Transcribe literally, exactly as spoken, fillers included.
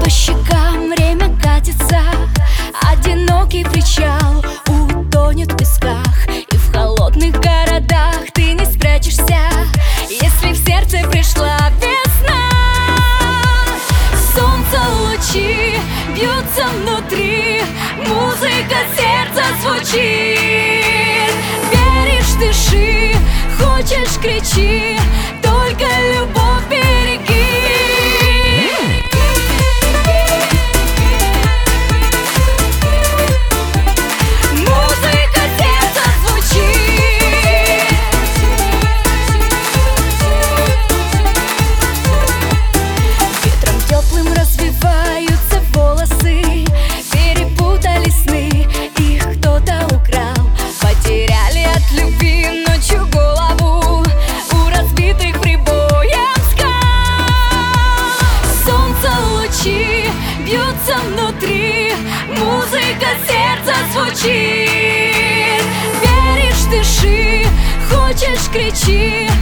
По щекам время катится, одинокий причал утонет в песках, и в холодных городах ты не спрячешься, если в сердце пришла весна. Солнце лучи бьются внутри, музыка сердца звучит. Веришь, дыши, хочешь, кричи, только любовь береги. Музыка сердца звучит. Ветром теплым развиваются волосы, перепутали сны, их кто-то украл. Потеряли от любви ночью голову у разбитых прибоем скал. Солнце лучи бьются внутри, музыка сердца звучит. Веришь, дыши, хочешь, кричи,